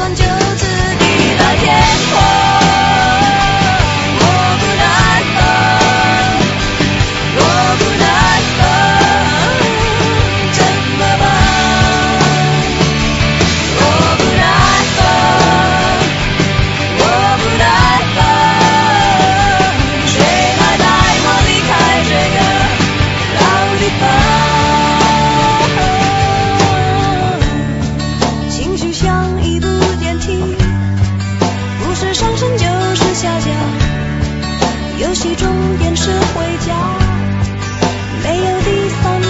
算就此地老天荒。游戏终点是回家，没有第三